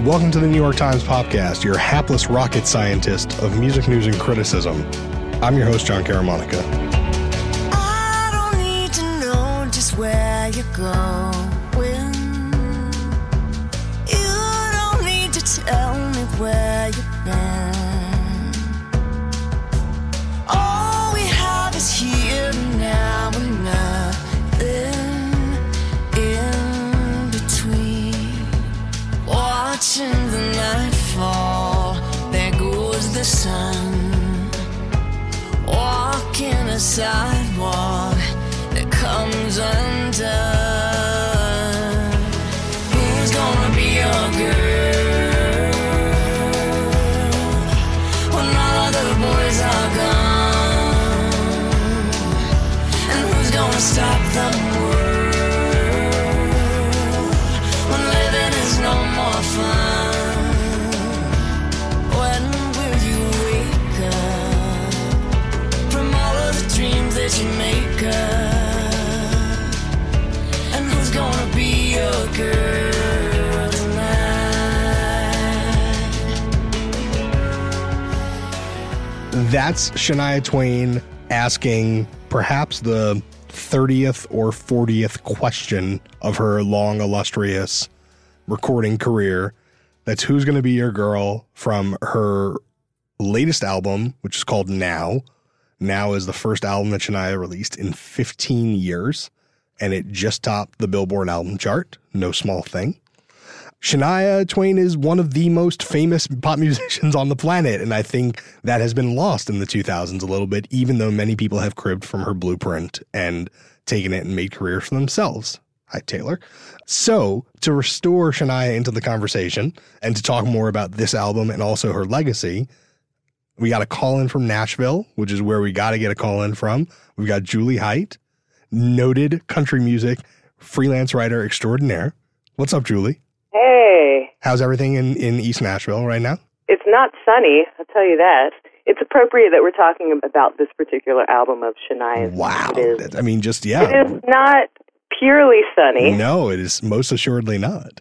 Welcome to the New York Times Podcast, your hapless rocket scientist of music news and criticism. I'm your host, John Caramonica. I don't need to know just where you're going. You don't need to tell me where you've been. All we have is here and now and nothing in between. Watching the night fall, there goes the sun. Walking a sidewalk that comes undone. Who's gonna be your girl when all other boys are gone? And who's gonna stop the world when living is no more fun? When will you wake up from all of the dreams that you make up? And who's gonna be your girl tonight? That's Shania Twain asking perhaps the 30th or 40th question of her long, illustrious recording career. That's Who's Gonna Be Your Girl from her latest album, which is called Now. Now is the first album that Shania released in 15 years, and it just topped the Billboard album chart. No small thing. Shania Twain is one of the most famous pop musicians on the planet, and I think that has been lost in the 2000s a little bit, even though many people have cribbed from her blueprint and taken it and made careers for themselves. Hi, Taylor. So, to restore Shania into the conversation and to talk more about this album and also her legacy, we got a call in from Nashville, which is where we got to get a call in from. We've got Julie Height, noted country music freelance writer extraordinaire. What's up, Julie? Hey. How's everything in East Nashville right now? It's not sunny, I'll tell you that. It's appropriate that we're talking about this particular album of Shania's. Wow. It is, I mean, just, yeah. It is not purely sunny. No, it is most assuredly not.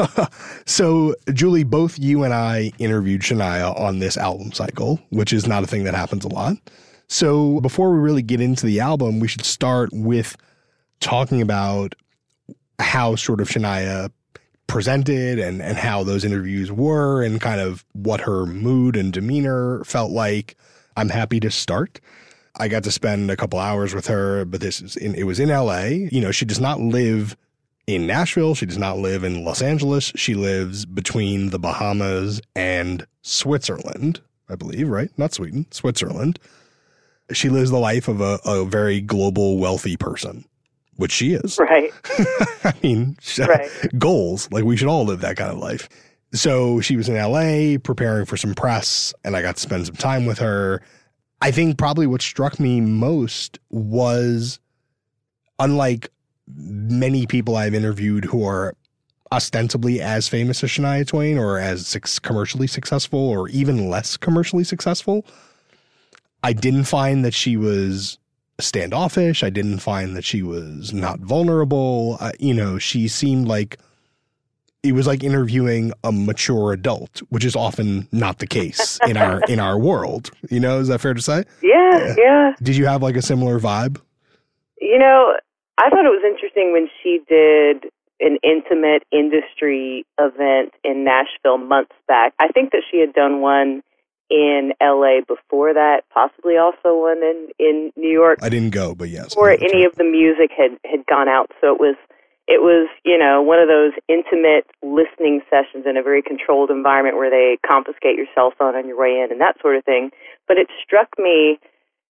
So, Julie, both you and I interviewed Shania on this album cycle, which is not a thing that happens a lot. So before we really get into the album, we should start with talking about how sort of Shania presented and how those interviews were and kind of what her mood and demeanor felt like. I'm happy to start. I got to spend a couple hours with her, but it was in LA. You know, she does not live in Nashville. She does not live in Los Angeles. She lives between the Bahamas and Switzerland, I believe, right? Not Sweden, Switzerland. She lives the life of a very global, wealthy person, which she is. Right. I mean, right. Goals. Like, we should all live that kind of life. So she was in LA preparing for some press, and I got to spend some time with her. I think probably what struck me most was, unlike many people I've interviewed who are ostensibly as famous as Shania Twain or as commercially successful or even less commercially successful, I didn't find that she was standoffish. I didn't find that she was not vulnerable. She seemed like it was like interviewing a mature adult, which is often not the case in our world. You know, is that fair to say? Yeah. Did you have like a similar vibe? You know, I thought it was interesting when she did an intimate industry event in Nashville months back. I think that she had done one in LA before that, possibly also one in New York. I didn't go, but yes. Before any of the music had gone out. So it was, one of those intimate listening sessions in a very controlled environment where they confiscate your cell phone on your way in and that sort of thing. But it struck me,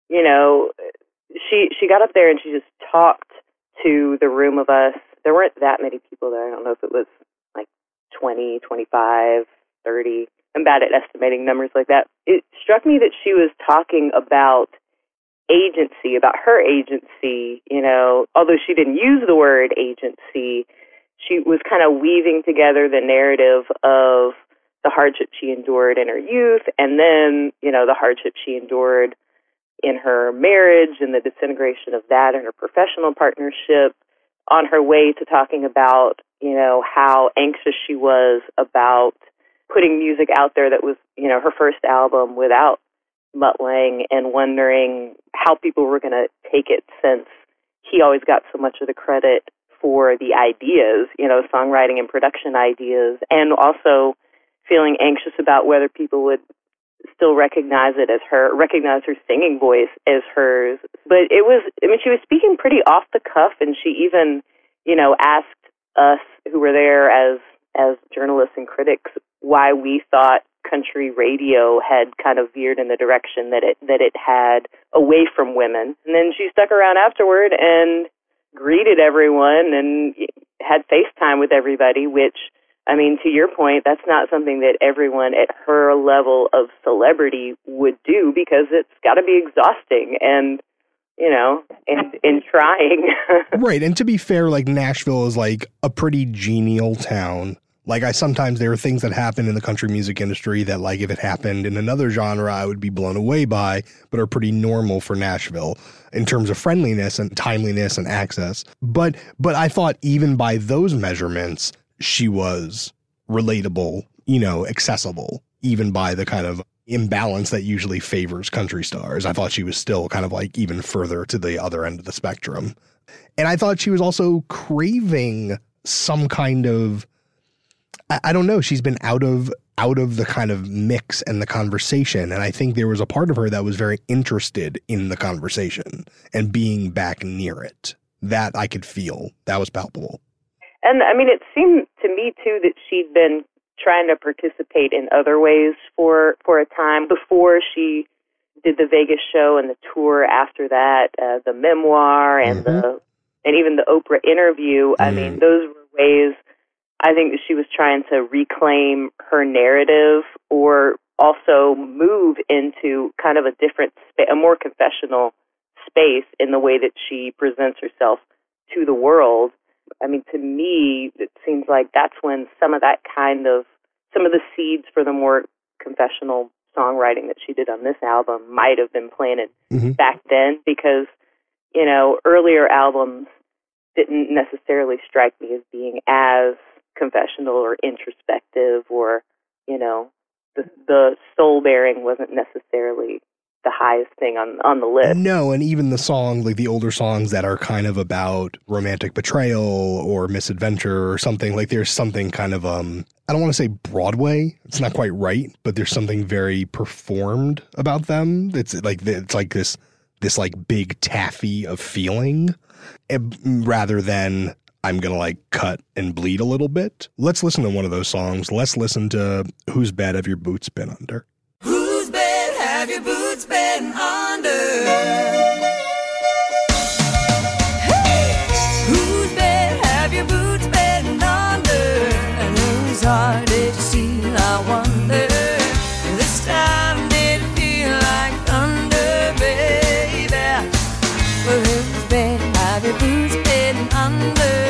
she got up there and she just talked to the room of us. There weren't that many people there. I don't know if it was like 20, 25, 30. I'm bad at estimating numbers like that. It struck me that she was talking about agency, about her agency, although she didn't use the word agency, she was kind of weaving together the narrative of the hardship she endured in her youth and then, the hardship she endured in her marriage and the disintegration of that and her professional partnership on her way to talking about, how anxious she was about putting music out there that was, her first album without Mutt Lange, and wondering how people were going to take it, since he always got so much of the credit for the ideas, songwriting and production ideas, and also feeling anxious about whether people would still recognize her singing voice as hers. But she was speaking pretty off the cuff, and she even, asked us who were there as journalists and critics why we thought country radio had kind of veered in the direction that it had away from women. And then she stuck around afterward and greeted everyone and had FaceTime with everybody, which, to your point, that's not something that everyone at her level of celebrity would do, because it's got to be exhausting and, and trying. Right. And to be fair, Nashville is a pretty genial town. Sometimes there are things that happen in the country music industry that, if it happened in another genre, I would be blown away by, but are pretty normal for Nashville in terms of friendliness and timeliness and access. But I thought even by those measurements, she was relatable, accessible, even by the kind of imbalance that usually favors country stars. I thought she was still kind of even further to the other end of the spectrum. And I thought she was also craving some kind of, I don't know, she's been out of the kind of mix and the conversation. And I think there was a part of her that was very interested in the conversation and being back near it. That I could feel. That was palpable. And it seemed to me too that she'd been trying to participate in other ways for a time before she did the Vegas show and the tour after that, the memoir and and even the Oprah interview. Those were ways I think that she was trying to reclaim her narrative, or also move into kind of a different a more confessional space in the way that she presents herself to the world. To me, it seems like that's when some of the seeds for the more confessional songwriting that she did on this album might have been planted back then, because, earlier albums didn't necessarily strike me as being as confessional or introspective, or, the soul bearing wasn't necessarily the highest thing on the list. No, and even the song, the older songs that are kind of about romantic betrayal or misadventure or something, there's something kind of, I don't want to say Broadway, it's not quite right, but there's something very performed about them. It's this big taffy of feeling, rather than I'm going to cut and bleed a little bit. Let's listen to one of those songs. Let's listen to Whose Bed Have Your Boots Been Under? Whose bed have your boots been under? Hey! Whose bed have your boots been under? And whose heart did you steal, I wonder? This time did it feel like thunder, baby? Well, whose bed have your boots been under?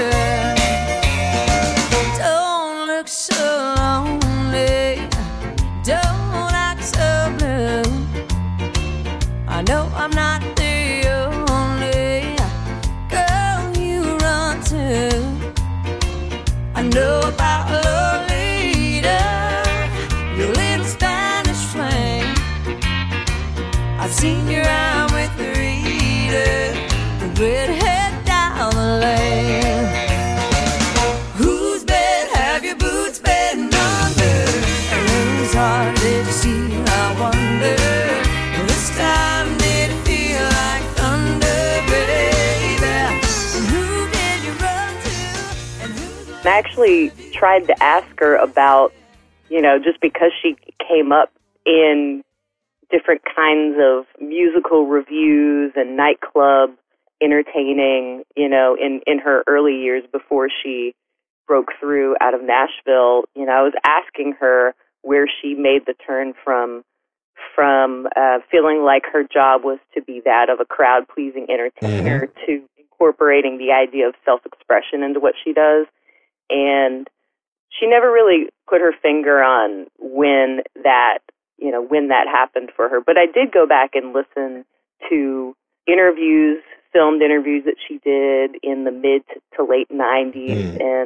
Don't look so lonely, don't act so blue. I know I'm not the only girl you run to. I know about Lolita, your little Spanish flame. I've seen you out with Rita, the redhead down the lane. Whose bed have your boots been under? And whose heart did you see, I wonder? This time did it feel like thunder, baby? And who did you run to? And who's... I actually tried to ask her about, just because she came up in different kinds of musical reviews and nightclub entertaining, in her early years before she broke through out of Nashville. I was asking her where she made the turn from feeling like her job was to be that of a crowd-pleasing entertainer to incorporating the idea of self-expression into what she does. And she never really put her finger on when that happened for her. But I did go back and listen to filmed interviews that she did in the mid to late 90s, and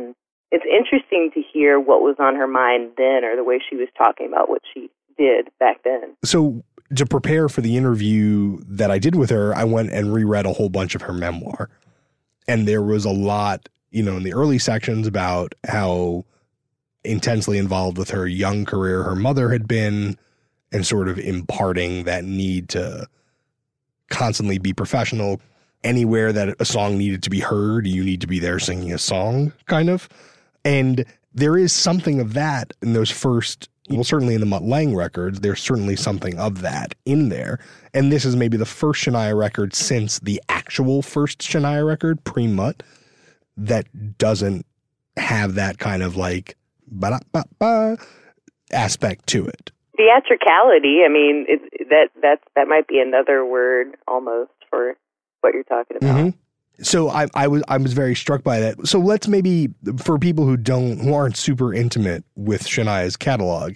it's interesting to hear what was on her mind then, or the way she was talking about what she did back then. So to prepare for the interview that I did with her, I went and reread a whole bunch of her memoir. And there was a lot, you know, in the early sections about how intensely involved with her young career her mother had been, and sort of imparting that need to constantly be professional. Anywhere that a song needed to be heard, you need to be there singing a song, kind of. And there is something of that in those first, well, certainly in the Mutt Lange records, there's certainly something of that in there. And this is maybe the first Shania record since the actual first Shania record, pre-Mutt, that doesn't have that kind of like ba-da-ba-ba aspect to it. Theatricality, I mean, that might be another word almost for what you're talking about. Mm-hmm. So I was very struck by that. So let's maybe, for people who aren't super intimate with Shania's catalog,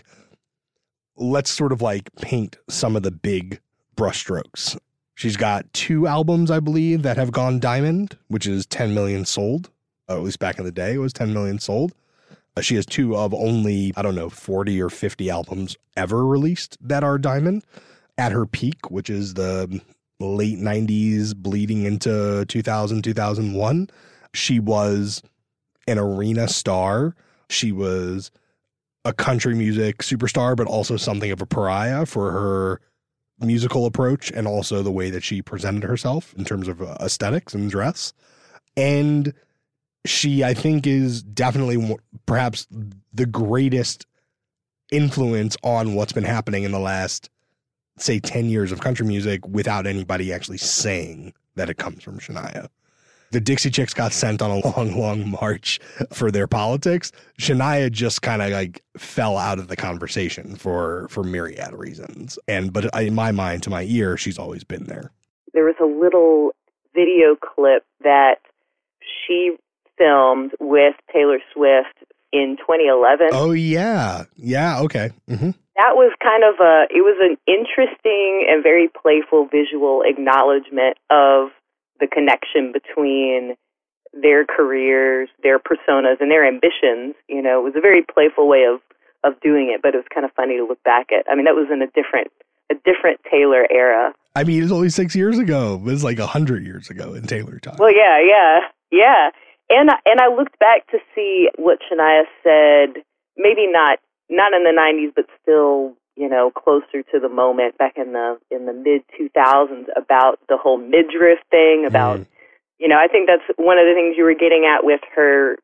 let's sort of like paint some of the big brushstrokes. She's got 2 albums, I believe, that have gone diamond, which is 10 million sold. At least back in the day, it was 10 million sold. She has 2 of only, 40 or 50 albums ever released that are diamond. At her peak, which is the late 90s bleeding into 2000, 2001, she was an arena star. She was a country music superstar, but also something of a pariah for her musical approach and also the way that she presented herself in terms of aesthetics and dress. And she, I think, is definitely perhaps the greatest influence on what's been happening in the last, say, 10 years of country music without anybody actually saying that it comes from Shania. The Dixie Chicks got sent on a long, long march for their politics. Shania just kind of like fell out of the conversation for myriad reasons. But in my mind, to my ear, she's always been there. There was a little video clip that she filmed with Taylor Swift in 2011. Oh, yeah. Yeah, okay. Mm-hmm. That was it was an interesting and very playful visual acknowledgement of the connection between their careers, their personas, and their ambitions. You know, it was a very playful way of doing it, but it was kind of funny to look back at. I mean, that was in a different Taylor era. I mean, it was only 6 years ago. It was like 100 years ago in Taylor time. Well, yeah. And I looked back to see what Shania said, maybe not in the 90s, but still, you know, closer to the moment back in the mid 2000s about the whole midriff thing, about, you know, I think that's one of the things you were getting at with her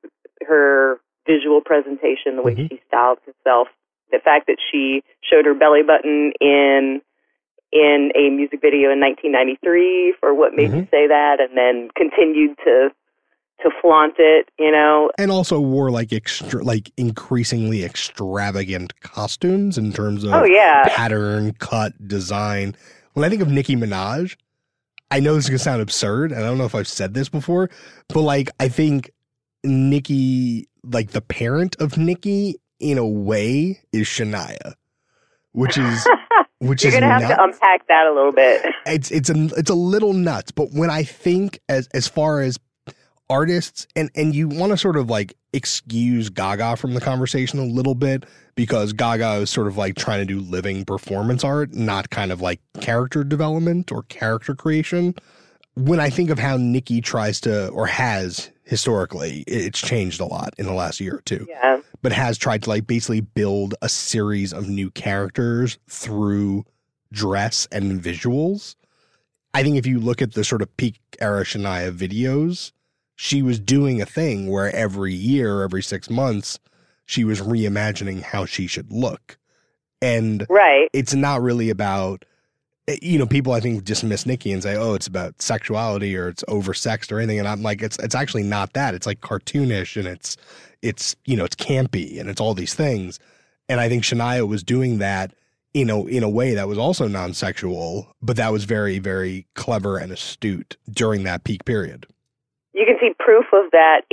visual presentation, the way she styled herself, the fact that she showed her belly button in a music video in 1993 for What Made You Say That, and then continued to flaunt it, you know. And also wore like increasingly extravagant costumes in terms of pattern, cut, design. When I think of Nicki Minaj, I know this is going to sound absurd, and I don't know if I've said this before, but like I think Nicki, like the parent of Nicki in a way is Shania, which is You're going to have to unpack that a little bit. It's a little nuts, but when I think as far as artists, and you want to sort of like excuse Gaga from the conversation a little bit, because Gaga is sort of like trying to do living performance art, not kind of like character development or character creation. When I think of how Nicki tries to, or has historically, it's changed a lot in the last year or two, but has tried to like basically build a series of new characters through dress and visuals. I think if you look at the sort of peak era Shania videos, she was doing a thing where every year, every 6 months, she was reimagining how she should look. And it's not really about, you know, people I think dismiss Nicki and say, oh, it's about sexuality or it's oversexed or anything. And I'm like, it's actually not that. It's like cartoonish and it's, you know, it's campy and it's all these things. And I think Shania was doing that in a way that was also non-sexual, but that was very, very clever and astute during that peak period. You can see proof of that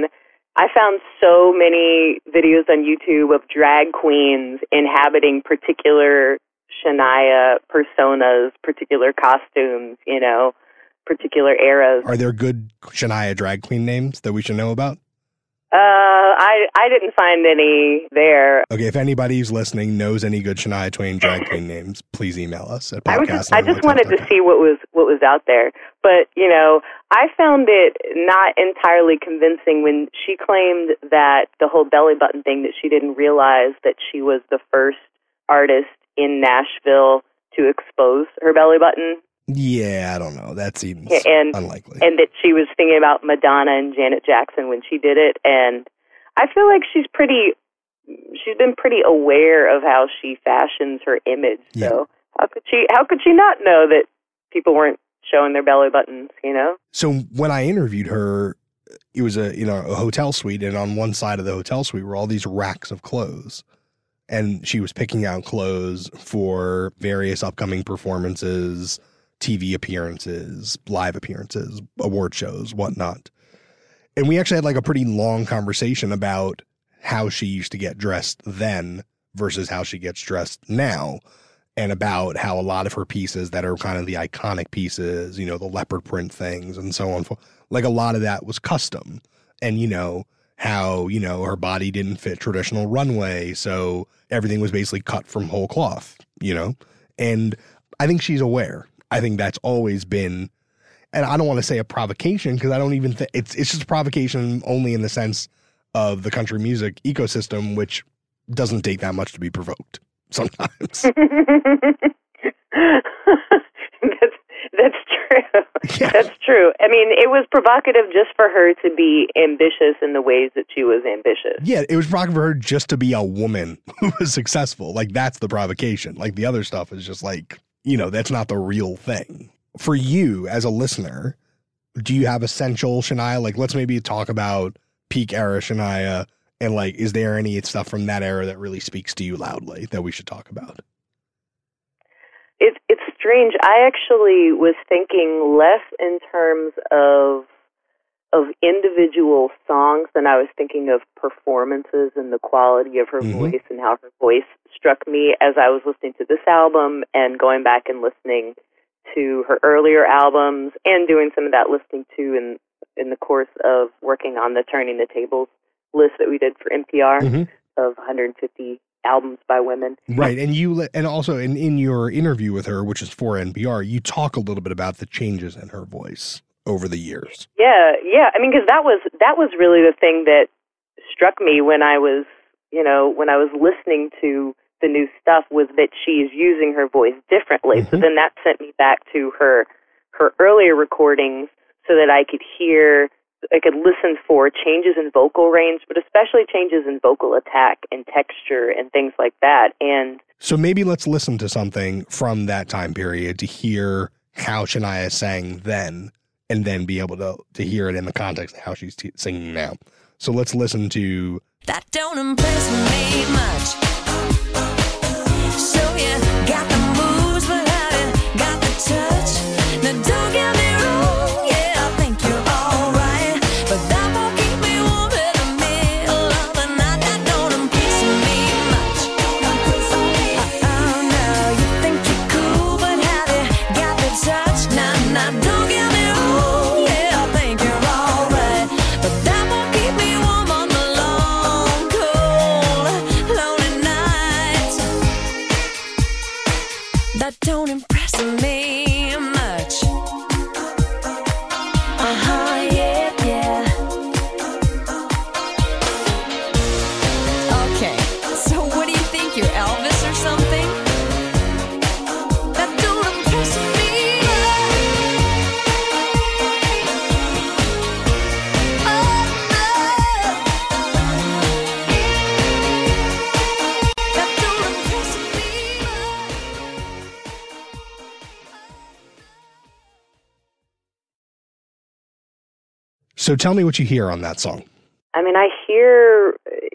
I found so many videos on YouTube of drag queens inhabiting particular Shania personas, particular costumes, you know, particular eras. Are there good Shania drag queen names that we should know about? I didn't find any there. Okay, if anybody who's listening knows any good Shania Twain drag queen names, please email us at podcast. I just wanted to see what was out there. But, I found it not entirely convincing when she claimed that the whole belly button thing, that she didn't realize that she was the first artist in Nashville to expose her belly button. Yeah, I don't know. That seems unlikely. And that she was thinking about Madonna and Janet Jackson when she did it. And I feel like she's been pretty aware of how she fashions her image. Yeah. So how could she not know that people weren't showing their belly buttons, So when I interviewed her, it was a hotel suite, and on one side of the hotel suite were all these racks of clothes. And she was picking out clothes for various upcoming performances, TV appearances, live appearances, award shows, whatnot. And we actually had like a pretty long conversation about how she used to get dressed then versus how she gets dressed now, and about how a lot of her pieces that are kind of the iconic pieces, the leopard print things and so on, like a lot of that was custom. And, how, her body didn't fit traditional runway, so everything was basically cut from whole cloth, And I think she's aware. I think that's always been, and I don't want to say a provocation, because I don't even think it's just a provocation only in the sense of the country music ecosystem, which doesn't take that much to be provoked sometimes. That's true. Yeah. That's true. I mean, it was provocative just for her to be ambitious in the ways that she was ambitious. Yeah, it was provocative for her just to be a woman who was successful. Like, that's the provocation. Like, the other stuff is just like, that's not the real thing. For you as a listener, do you have essential Shania? Like, let's maybe talk about peak era Shania, and like, is there any stuff from that era that really speaks to you loudly that we should talk about? It's strange. I actually was thinking less in terms of individual songs than I was thinking of performances and the quality of her voice and how her voice struck me as I was listening to this album and going back and listening to her earlier albums and doing some of that listening to in the course of working on the Turning the Tables list that we did for NPR of 150 albums by women. Right. And also in your interview with her, which is for NPR, you talk a little bit about the changes in her voice over the years. Yeah. I mean, because that was really the thing that struck me when I was listening to the new stuff, was that she's using her voice differently. So then that sent me back to her earlier recordings so that I could listen for changes in vocal range, but especially changes in vocal attack and texture and things like that. And so maybe let's listen to something from that time period to hear how Shania sang then, and then be able to hear it in the context of how she's singing now. So let's listen to That Don't Impress Me Much. So you got the moves, but I got the touch. Now don't get me wrong, yeah, I think you're alright, but that won't keep me warm in the middle of the night. That don't impress me much. Oh no, you think you're cool, but have you got the touch? Now don't get me wrong, yeah, I think you're alright, but that won't keep me warm on the long, cold, lonely nights. That don't impress me much. Yeah. Okay, so what do you think? You're Elvis or something? That don't impress me That don't impress me So tell me what you hear on that song. I mean, I hear,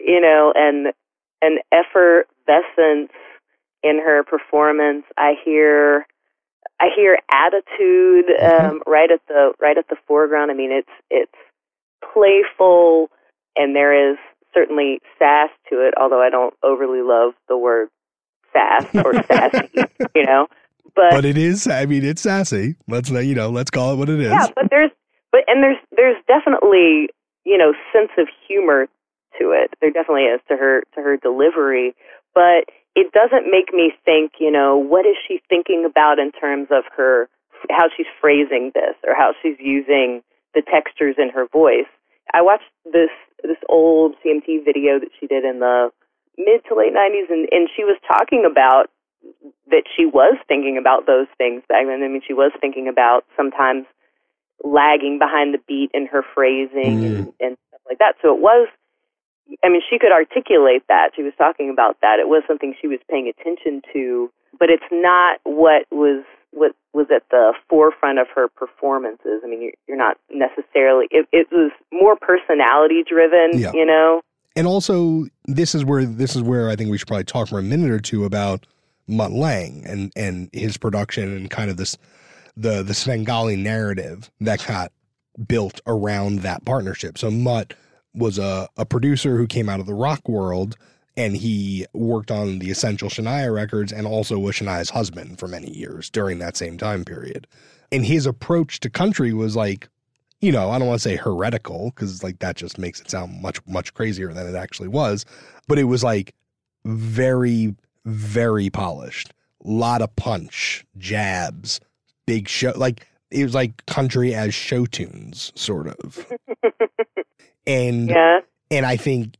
an effervescence in her performance. I hear attitude right at the foreground. I mean, it's playful, and there is certainly sass to it. Although I don't overly love the word sass or sassy, But it is. I mean, it's sassy. Let's call it what it is. Yeah, but there's definitely sense of humor to it. There definitely is to her delivery, but it doesn't make me think, what is she thinking about in terms of how she's phrasing this or how she's using the textures in her voice. I watched this old CMT video that she did in the mid to late 90s, and she was talking about that she was thinking about those things back then. I mean, she was thinking about sometimes lagging behind the beat in her phrasing and stuff like that. So it was, she could articulate that. She was talking about that. It was something she was paying attention to, but it's not what was at the forefront of her performances. I mean, you're not necessarily, it was more personality driven, And also, this is where I think we should probably talk for a minute or two about Mutt Lange and his production and kind of the Svengali narrative that got built around that partnership. So Mutt was a producer who came out of the rock world, and he worked on the Essential Shania records and also was Shania's husband for many years during that same time period. And his approach to country was like, I don't want to say heretical, because like that just makes it sound much, much crazier than it actually was. But it was like very, very polished, lot of punch, jabs, big show. Like it was like country as show tunes, sort of. And I think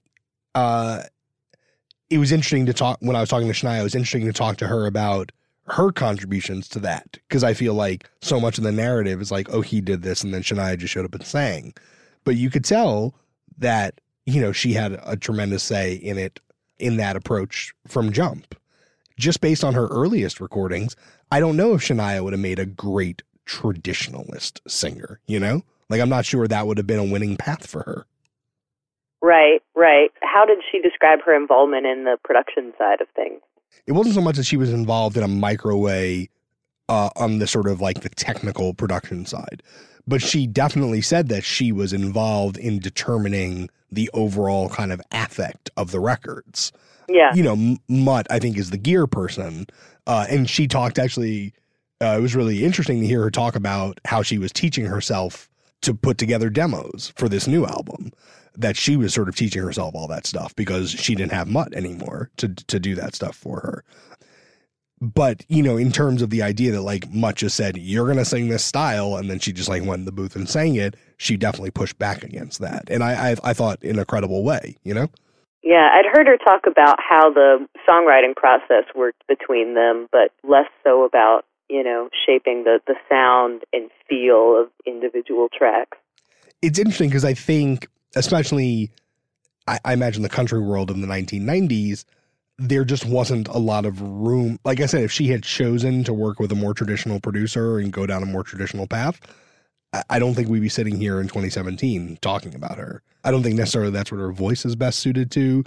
it was interesting to talk, when I was talking to Shania, it was interesting to talk to her about her contributions to that, because I feel like so much of the narrative is like, oh, he did this, and then Shania just showed up and sang. But you could tell that, she had a tremendous say in that approach from jump. Just based on her earliest recordings, I don't know if Shania would have made a great traditionalist singer, Like, I'm not sure that would have been a winning path for her. Right. How did she describe her involvement in the production side of things? It wasn't so much that she was involved in a micro way on the sort of like the technical production side, but she definitely said that she was involved in determining the overall kind of affect of the records. Yeah. Mutt, I think, is the gear person. And she talked actually, it was really interesting to hear her talk about how she was teaching herself to put together demos for this new album, that she was sort of teaching herself all that stuff because she didn't have Mutt anymore to do that stuff for her. But, in terms of the idea that like Mutt just said, you're going to sing this style, and then she just like went in the booth and sang it, she definitely pushed back against that. And I thought in a credible way, Yeah, I'd heard her talk about how the songwriting process worked between them, but less so about, shaping the sound and feel of individual tracks. It's interesting because I think, especially, I imagine the country world in the 1990s, there just wasn't a lot of room. Like I said, if she had chosen to work with a more traditional producer and go down a more traditional path, I don't think we'd be sitting here in 2017 talking about her. I don't think necessarily that's what her voice is best suited to.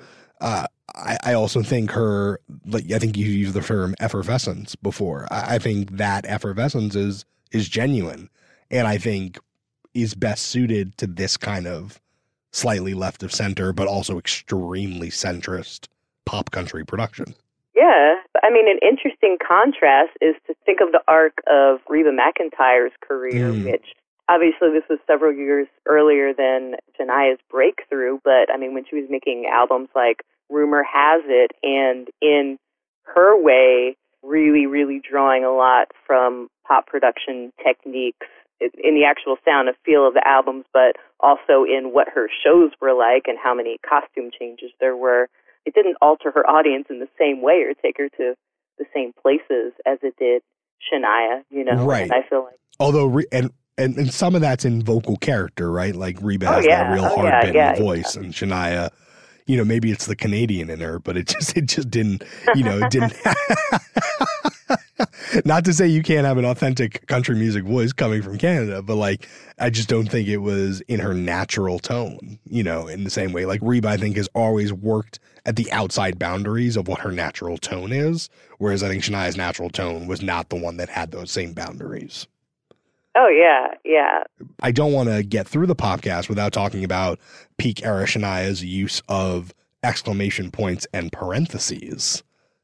I also think I think you used the term effervescence before. I think that effervescence is genuine, and I think is best suited to this kind of slightly left of center, but also extremely centrist pop country production. Yeah. An interesting contrast is to think of the arc of Reba McEntire's career, which obviously this was several years earlier than Shania's breakthrough, but when she was making albums like Rumor Has It, and in her way, really, really drawing a lot from pop production techniques in the actual sound and feel of the albums, but also in what her shows were like and how many costume changes there were. It didn't alter her audience in the same way or take her to the same places as it did Shania, Right. And I feel like, although, and some of that's in vocal character, right? Like Reba has that real hard-bitten voice, and Shania, maybe it's the Canadian in her, but it just didn't, it didn't. Not to say you can't have an authentic country music voice coming from Canada, but like, I just don't think it was in her natural tone, in the same way. Like Reba, I think, has always worked at the outside boundaries of what her natural tone is, whereas I think Shania's natural tone was not the one that had those same boundaries. Oh, yeah. I don't want to get through the podcast without talking about peak era Shania's use of exclamation points and parentheses.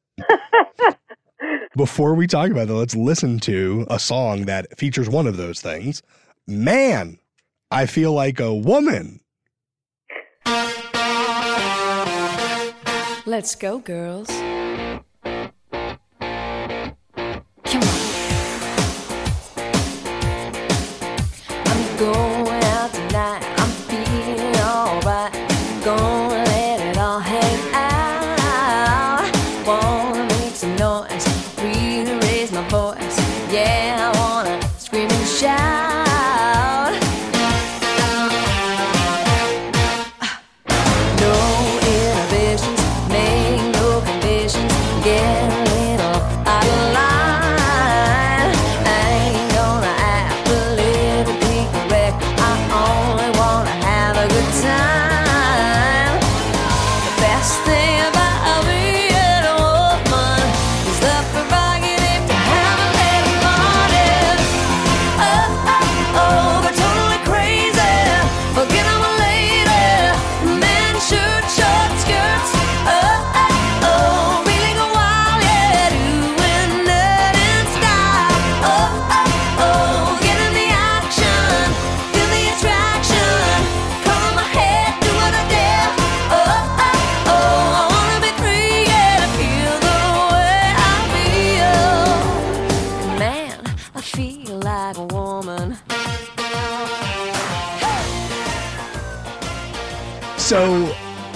Before we talk about that, let's listen to a song that features one of those things. Man, I Feel Like a Woman Let's go, girls. Come on. I'm going out tonight. I'm feeling alright. Gonna let it all hang out. Wanna make some noise. Really raise my voice. Yeah, I wanna scream and shout. No inhibitions, make no conditions. Get a little out of line. I ain't gonna act politically correct. I only wanna have a good time. The best thing about being a woman is the prerogative to have a little party. Oh, oh, oh, they're totally crazy. Forget I'm a lady. Men shirt, short skirts. Oh, oh, oh, feeling a wild, yeah, doing it in style. Oh, oh, oh, get in the action, feel the attraction. Color my head, do what I dare. Oh, oh, oh, I wanna be free, yeah, feel the way I feel. Man, I feel like a woman. So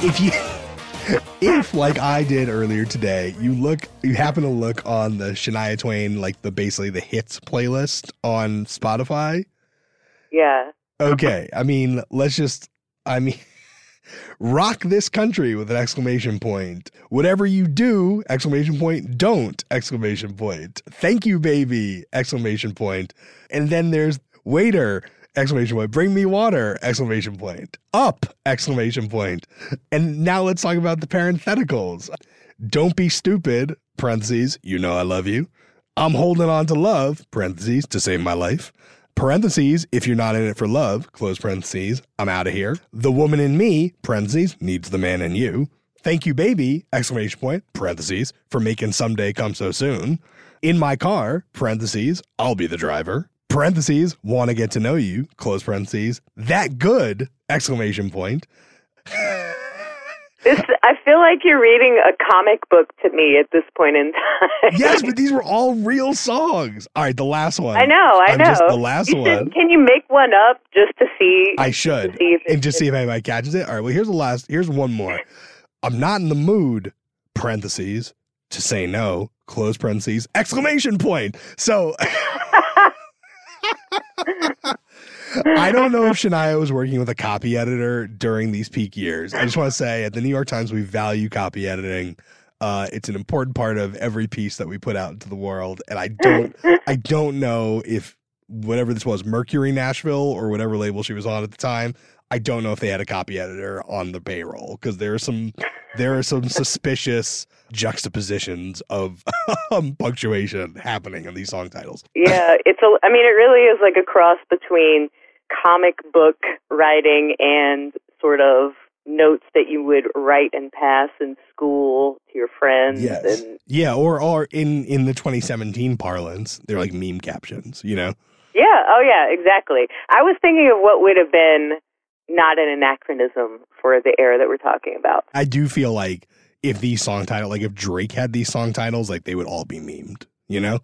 if like I did earlier today, you happen to look on the Shania Twain, like basically the hits playlist on Spotify. Yeah. Okay. I mean, rock this country with an exclamation point. Whatever you do, exclamation point, don't, exclamation point. Thank you, baby, exclamation point. And then there's waiter, exclamation point. Bring me water, exclamation point. Up, exclamation point. And now let's talk about the parentheticals. Don't be stupid, parentheses, you know I love you. I'm holding on to love, parentheses, to save my life. Parentheses, if you're not in it for love, close parentheses, I'm out of here. The woman in me, parentheses, needs the man in you. Thank you, baby, exclamation point, parentheses, for making someday come so soon. In my car, parentheses, I'll be the driver. Parentheses, want to get to know you, close parentheses, that good, exclamation point. I feel like you're reading a comic book to me at this point in time. Yes, but these were all real songs. All right, the last one. I know. The last one. Can you make one up just to see? I should. And just see if anybody catches it. All right, well, here's one more. I'm not in the mood, parentheses, to say no, close parentheses, exclamation point. So I don't know if Shania was working with a copy editor during these peak years. I just want to say at the New York Times, we value copy editing. It's an important part of every piece that we put out into the world. And I don't know if whatever this was, Mercury Nashville or whatever label she was on at the time, I don't know if they had a copy editor on the payroll, because there are some suspicious juxtapositions of punctuation happening in these song titles. Yeah, it really is like a cross between comic book writing and sort of notes that you would write and pass in school to your friends. Yes. Yeah, or in the 2017 parlance, they're like meme captions, you know? Yeah, oh yeah, exactly. I was thinking of what would have been not an anachronism for the era that we're talking about. I do feel like if these song titles, like if Drake had these song titles, like they would all be memed, you know?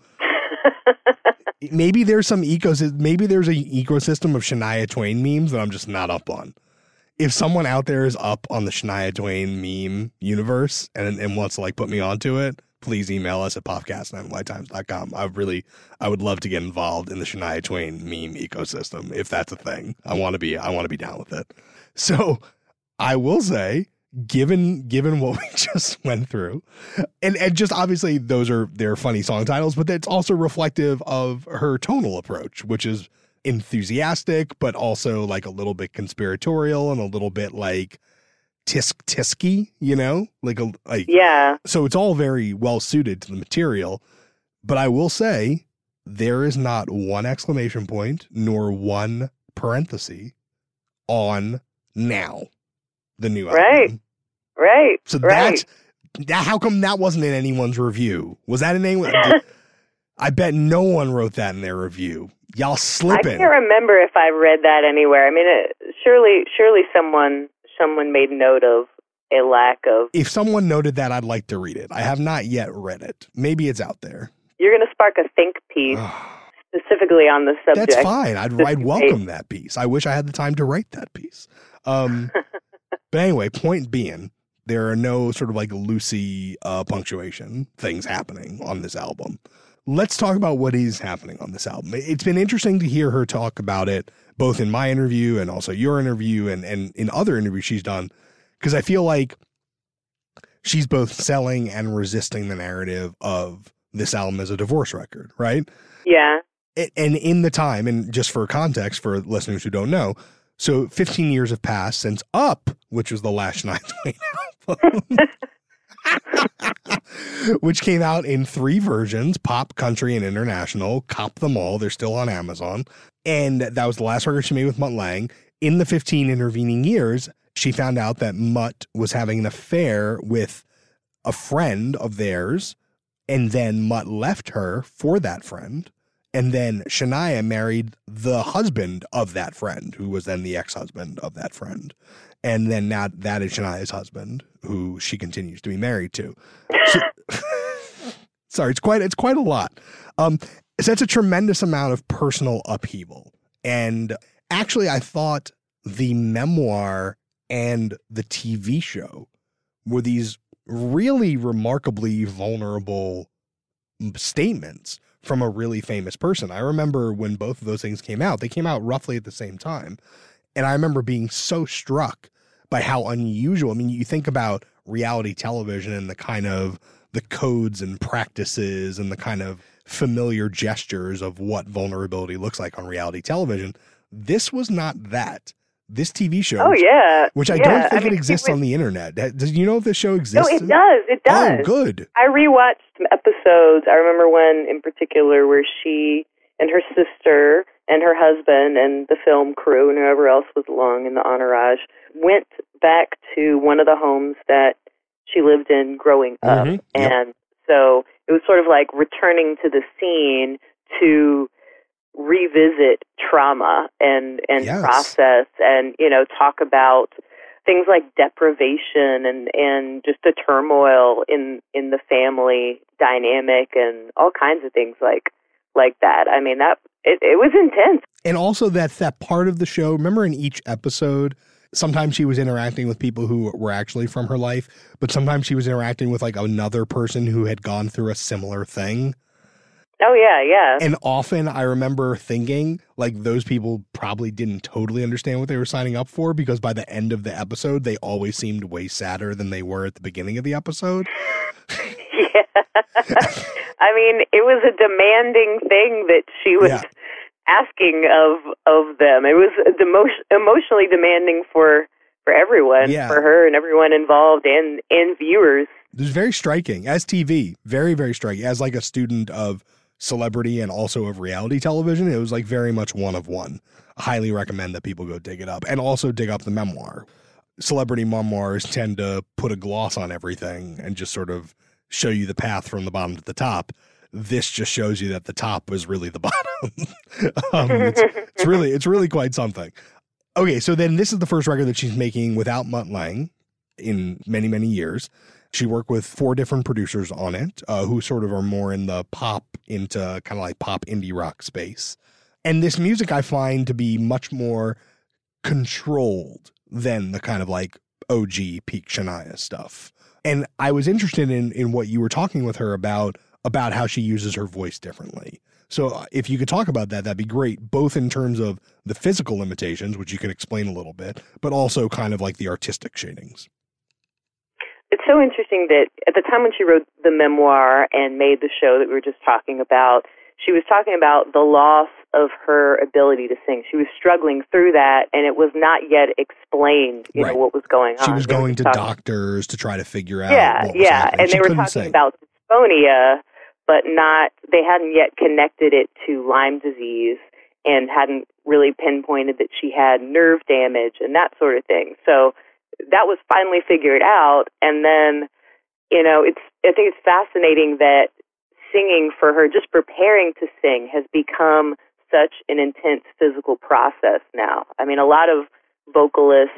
Maybe there's some maybe there's an ecosystem of Shania Twain memes that I'm just not up on. If someone out there is up on the Shania Twain meme universe and wants to like put me onto it, please email us at popcast@nytimes.com. I would love to get involved in the Shania Twain meme ecosystem if that's a thing. I want to be down with it. So I will say, given what we just went through, and just obviously they're funny song titles, but it's also reflective of her tonal approach, which is enthusiastic, but also like a little bit conspiratorial and a little bit like tisky, you know, yeah. So it's all very well suited to the material. But I will say there is not one exclamation point nor one parenthesis on Now, the new album. Right. So that how come that wasn't in anyone's review? Was that in anyone? I bet no one wrote that in their review. Y'all slipping. I can't remember if I read that anywhere. I mean, surely someone made note of a lack of. If someone noted that, I'd like to read it. I have not yet read it. Maybe it's out there. You're going to spark a think piece specifically on the subject. That's fine. I'd welcome that piece. I wish I had the time to write that piece. But anyway, point being, there are no sort of like loosey punctuation things happening on this album. Let's talk about what is happening on this album. It's been interesting to hear her talk about it, both in my interview and also your interview and in other interviews she's done, because I feel like she's both selling and resisting the narrative of this album as a divorce record, right? Yeah. And in the time, and just for context for listeners who don't know, so 15 years have passed since Up, which was the last Shania Twain album, which came out in 3 versions, pop, country, and international. Cop them all. They're still on Amazon. And that was the last record she made with Mutt Lange. In the 15 intervening years, she found out that Mutt was having an affair with a friend of theirs, and then Mutt left her for that friend. And then Shania married the husband of that friend, who was then the ex-husband of that friend. And then now that is Shania's husband, who she continues to be married to. So, sorry, it's quite a lot. So that's a tremendous amount of personal upheaval. And actually, I thought the memoir and the TV show were these really remarkably vulnerable statements from a really famous person. I remember when both of those things came out, they came out roughly at the same time. And I remember being so struck by how unusual. I mean, you think about reality television and the kind of the codes and practices and the kind of familiar gestures of what vulnerability looks like on reality television. This was not that. This TV show, which I don't think it exists on the internet. Do you know if this show exists? No, it does. It does. Oh, good. I rewatched some episodes. I remember one in particular where she and her sister and her husband and the film crew and whoever else was along in the entourage went back to one of the homes that she lived in growing up. Yep. And so it was sort of like returning to the scene to revisit trauma and Yes. process and, you know, talk about things like deprivation and just the turmoil in the family dynamic and all kinds of things like that. I mean, that it was intense. And also that part of the show, remember in each episode, sometimes she was interacting with people who were actually from her life, but sometimes she was interacting with like another person who had gone through a similar thing. Oh, yeah. And often I remember thinking like those people probably didn't totally understand what they were signing up for, because by the end of the episode, they always seemed way sadder than they were at the beginning of the episode. Yeah. I mean, it was a demanding thing that she was asking of them. It was emotionally demanding for everyone, for her and everyone involved and viewers. It was very striking as TV, very, very striking. As like a student of celebrity and also of reality television, it was like very much one of one. I highly recommend that people go dig it up and also dig up the memoir. Celebrity memoirs tend to put a gloss on everything and just sort of show you the path from the bottom to the top. This just shows you that the top was really the bottom. It's really quite something. Okay, so then this is the first record that she's making without Mutt Lange in many, many years. She worked with 4 different producers on it, who sort of are more in the pop into kind of like pop indie rock space. And this music I find to be much more controlled than the kind of like OG peak Shania stuff. And I was interested in what you were talking with her about how she uses her voice differently. So if you could talk about that, that'd be great, both in terms of the physical limitations, which you can explain a little bit, but also kind of like the artistic shadings. It's so interesting that at the time when she wrote the memoir and made the show that we were just talking about, she was talking about the loss of her ability to sing. She was struggling through that, and it was not yet explained, you know, what was going on. She was going to doctors to try to figure out what was happening. And they were talking about dysphonia, but they hadn't yet connected it to Lyme disease and hadn't really pinpointed that she had nerve damage and that sort of thing. So that was finally figured out. And then, you know, I think it's fascinating that singing for her, just preparing to sing, has become such an intense physical process now. I mean, a lot of vocalists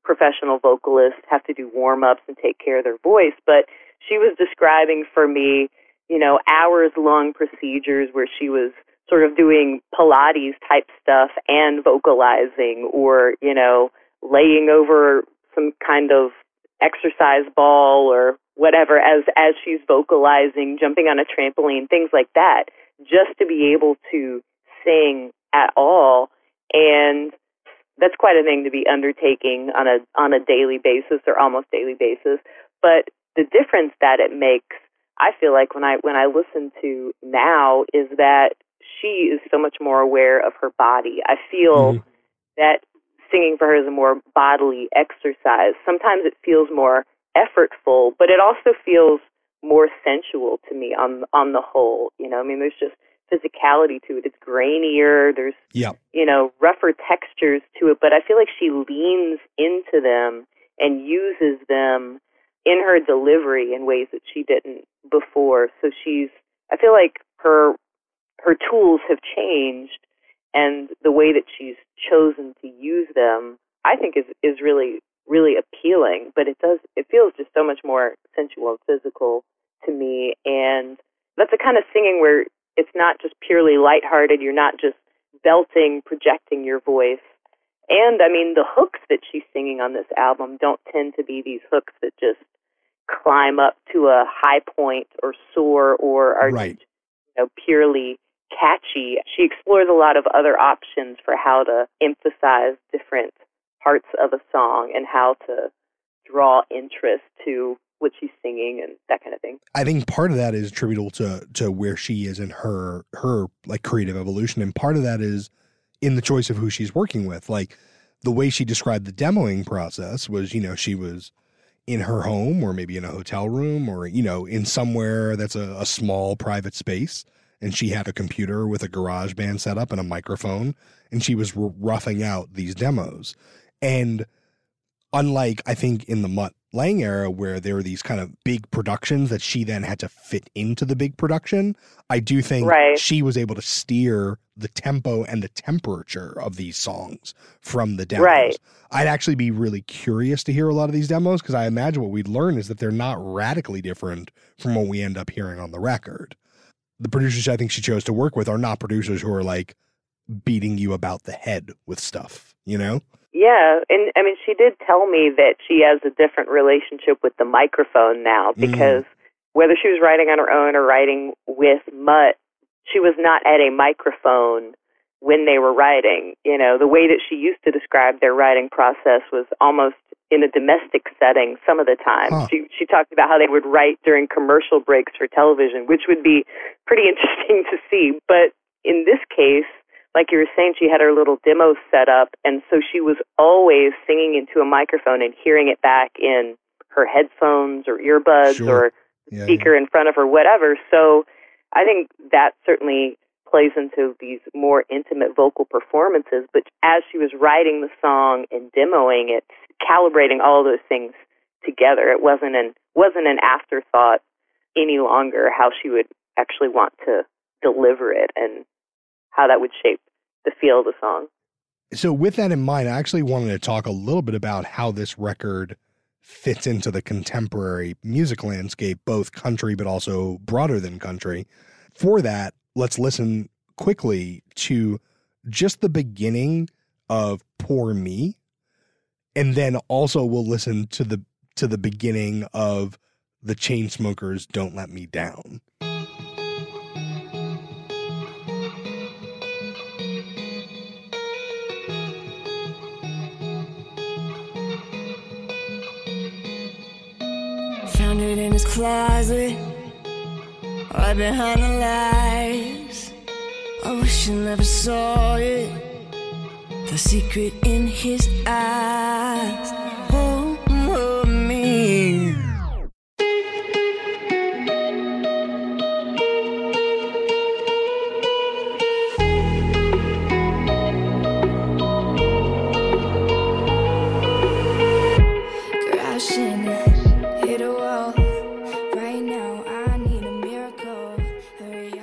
professional vocalists have to do warm-ups and take care of their voice, but she was describing for me, hours-long procedures where she was sort of doing Pilates type stuff and vocalizing, or, laying over some kind of exercise ball or whatever as she's vocalizing, jumping on a trampoline, things like that, just to be able to sing at all. And that's quite a thing to be undertaking on a daily basis or almost daily basis. But the difference that it makes, I feel like when I listen to now, is that she is so much more aware of her body. I feel that singing for her is a more bodily exercise. Sometimes it feels more effortful, but it also feels more sensual to me on the whole. There's just physicality to it. It's grainier. There's, rougher textures to it, but I feel like she leans into them and uses them in her delivery in ways that she didn't before. So I feel like her tools have changed, and the way that she's chosen to use them, I think is really, really appealing, but it feels just so much more sensual and physical to me. And that's the kind of singing where it's not just purely lighthearted. You're not just belting, projecting your voice. And the hooks that she's singing on this album don't tend to be these hooks that just climb up to a high point or soar or are purely catchy. She explores a lot of other options for how to emphasize different parts of a song and how to draw interest to what she's singing and that kind of thing. I think part of that is attributable to where she is in her like creative evolution, and part of that is in the choice of who she's working with. Like the way she described the demoing process was, she was in her home or maybe in a hotel room or, in somewhere that's a small private space, and she had a computer with a GarageBand setup and a microphone, and she was roughing out these demos. And unlike, I think, in the Mutt Lange era where there were these kind of big productions that she then had to fit into the big production, I do think she was able to steer the tempo and the temperature of these songs from the demos. Right. I'd actually be really curious to hear a lot of these demos, because I imagine what we'd learn is that they're not radically different from what we end up hearing on the record. The producers I think she chose to work with are not producers who are like beating you about the head with stuff, Yeah, and she did tell me that she has a different relationship with the microphone now, because whether she was writing on her own or writing with Mutt, she was not at a microphone when they were writing. The way that she used to describe their writing process was almost in a domestic setting some of the time. Huh. She talked about how they would write during commercial breaks for television, which would be pretty interesting to see. But in this case, like you were saying, she had her little demo set up, and so she was always singing into a microphone and hearing it back in her headphones or earbuds or speaker in front of her, whatever. So I think that certainly plays into these more intimate vocal performances. But as she was writing the song and demoing it, calibrating all those things together, it wasn't an afterthought any longer how she would actually want to deliver it and how that would shape the feel of the song. So with that in mind, I actually wanted to talk a little bit about how this record fits into the contemporary music landscape, both country but also broader than country. For that, let's listen quickly to just the beginning of Poor Me, and then also we'll listen to the beginning of the Chainsmokers' Don't Let Me Down. Found it in his closet, right behind the lights. I wish I never saw it, the secret in his eyes. Oh, me. Crashing, hit a wall. Right now, I need a miracle. Hurry up now.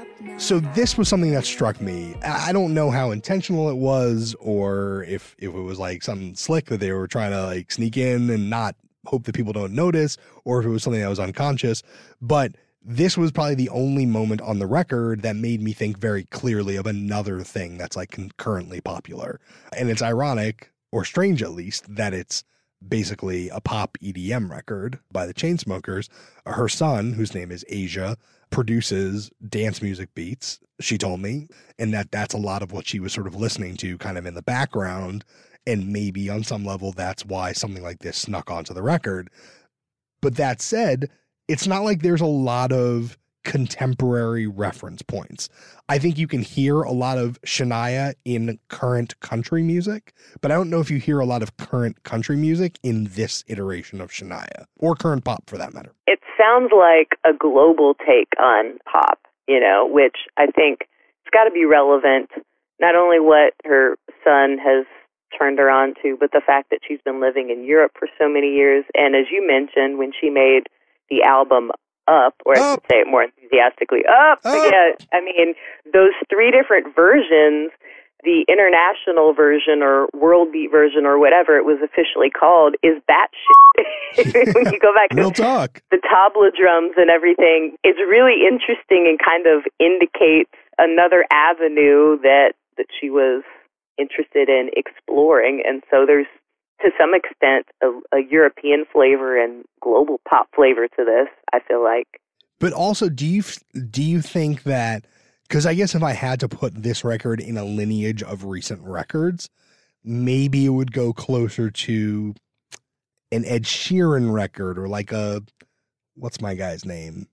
So this was something that struck me. I don't know how intentional it was, or if it was like something slick that they were trying to like sneak in and not hope that people don't notice, or if it was something that was unconscious. But this was probably the only moment on the record that made me think very clearly of another thing that's like currently popular. And it's ironic, or strange at least, that it's basically a pop EDM record by the Chainsmokers. Her son, whose name is Asia, produces dance music beats, she told me, and that's a lot of what she was sort of listening to kind of in the background, and maybe on some level that's why something like this snuck onto the record. But that said, it's not like there's a lot of contemporary reference points. I think you can hear a lot of Shania in current country music, but I don't know if you hear a lot of current country music in this iteration of Shania, or current pop for that matter. It sounds like a global take on pop, which I think it's got to be relevant, not only what her son has turned her on to, but the fact that she's been living in Europe for so many years. And as you mentioned, when she made the album Up, or I should say it more enthusiastically, Up. Yeah, I mean, those three different versions, the international version or world beat version or whatever it was officially called, is batshit. When you go back Real to talk. the tabla drums and everything, it's really interesting and kind of indicates another avenue that she was interested in exploring. And so there's, to some extent, a European flavor and global pop flavor to this, I feel like. But also, do you think that, because I guess if I had to put this record in a lineage of recent records, maybe it would go closer to an Ed Sheeran record, or like what's my guy's name?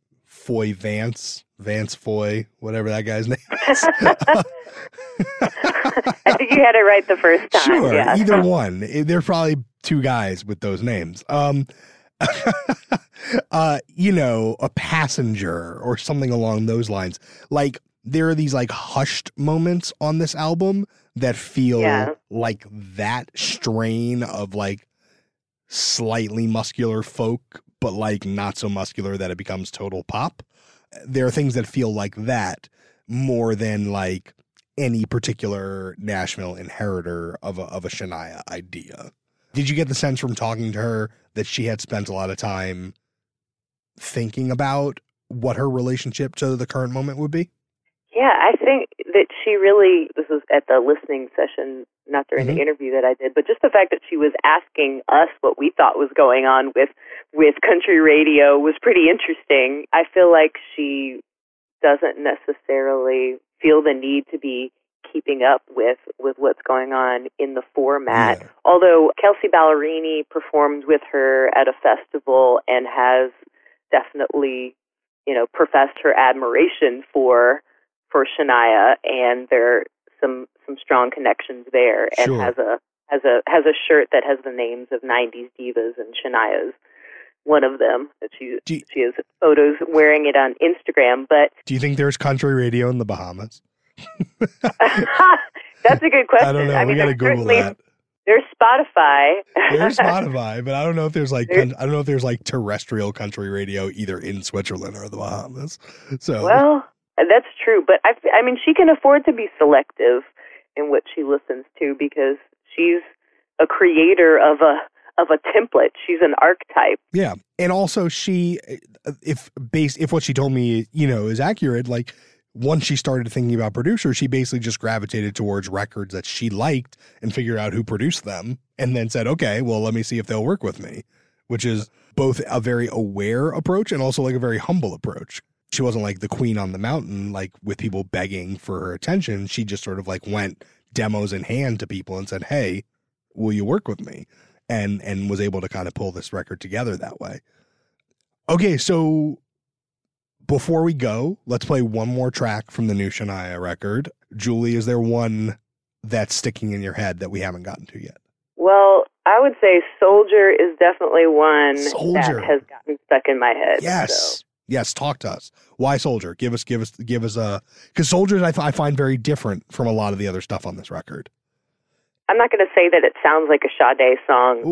Vance Foy, whatever that guy's name is. I think you had it right the first time. Sure, yeah. Either one. There're probably two guys with those names. A Passenger or something along those lines. Like, there are these like hushed moments on this album that feel like that strain of like slightly muscular folk, but like not so muscular that it becomes total pop. There are things that feel like that more than like any particular Nashville inheritor of a Shania idea. Did you get the sense from talking to her that she had spent a lot of time thinking about what her relationship to the current moment would be? Yeah, I think that she really, this was at the listening session, not during the interview that I did, but just the fact that she was asking us what we thought was going on with country radio was pretty interesting. I feel like she doesn't necessarily feel the need to be keeping up with what's going on in the format. Yeah. Although Kelsea Ballerini performed with her at a festival and has definitely, professed her admiration for Shania, and there are some strong connections there, and sure. has a shirt that has the names of 90s divas, and Shania's one of them. That she has photos wearing it on Instagram. But do you think there's country radio in the Bahamas? That's a good question. I don't know. We got to Google that. There's Spotify. There's Spotify, but I don't know if there's like terrestrial country radio either in Switzerland or the Bahamas. So well, that's true, but I mean, she can afford to be selective in what she listens to because she's a creator of a template. She's an archetype. Yeah, and also if what she told me, is accurate, like once she started thinking about producers, she basically just gravitated towards records that she liked and figured out who produced them, and then said, okay, well, let me see if they'll work with me, which is both a very aware approach and also like a very humble approach. She wasn't like the queen on the mountain, like with people begging for her attention. She just sort of like went demos in hand to people and said, hey, will you work with me? And was able to kind of pull this record together that way. Okay, so before we go, let's play one more track from the new Shania record. Julie, is there one that's sticking in your head that we haven't gotten to yet? Well, I would say Soldier is definitely one that has gotten stuck in my head. Yes. So. Yes, talk to us. Why Soldier? Give us a, because Soldier I find very different from a lot of the other stuff on this record. I'm not going to say that it sounds like a Sade song,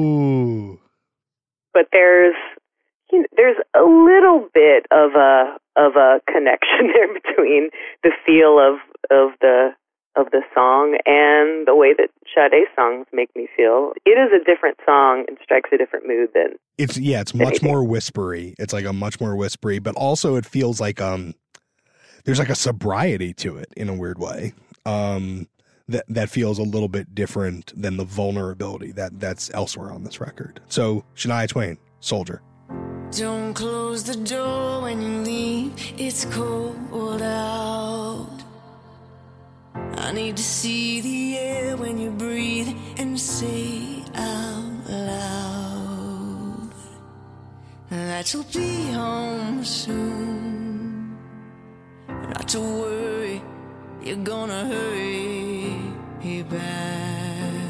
Ooh. but there's a little bit of of a connection there between the feel of the song and the way that Sade songs make me feel. It is a different song and strikes a different mood than it's much more whispery. It's like a much more whispery, but also it feels like there's like a sobriety to it in a weird way. That feels a little bit different than the vulnerability that's elsewhere on this record. So Shania Twain, Soldier. Don't close the door when you leave, it's cold out. I need to see the air when you breathe and say out loud that you'll be home soon. Not to worry, you're gonna hurry back.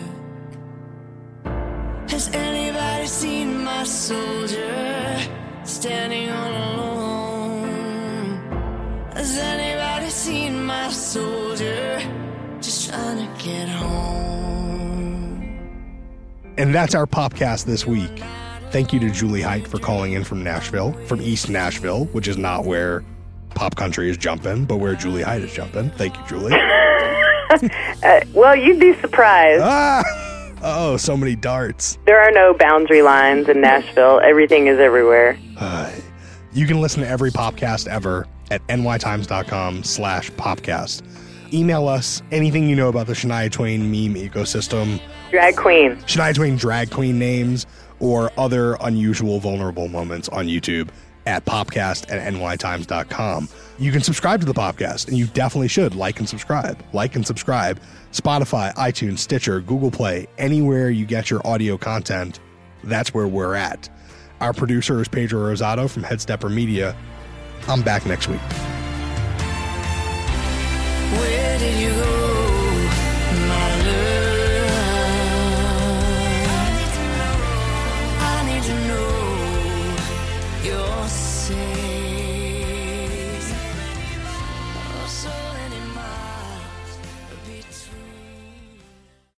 Has anybody seen my soldier standing all alone? Has anybody seen my soldier just trying to get home? And that's our Popcast this week. Thank you to Julie Height for calling in from Nashville, from East Nashville, which is not where Pop Country is jumping, but where Julie Height is jumping. Thank you, Julie. Well, you'd be surprised. Oh, so many darts. There are no boundary lines in Nashville. Everything is everywhere. You can listen to every Popcast ever at nytimes.com/popcast. Email us anything you know about the Shania Twain meme ecosystem. Drag queen. Shania Twain drag queen names or other unusual vulnerable moments on YouTube at popcast@nytimes.com. You can subscribe to the Popcast, and you definitely should like and subscribe. Like and subscribe. Spotify, iTunes, Stitcher, Google Play, anywhere you get your audio content, that's where we're at. Our producer is Pedro Rosado from Headstepper Media. I'm back next week. Where did you go, my love? I need to know you're safe.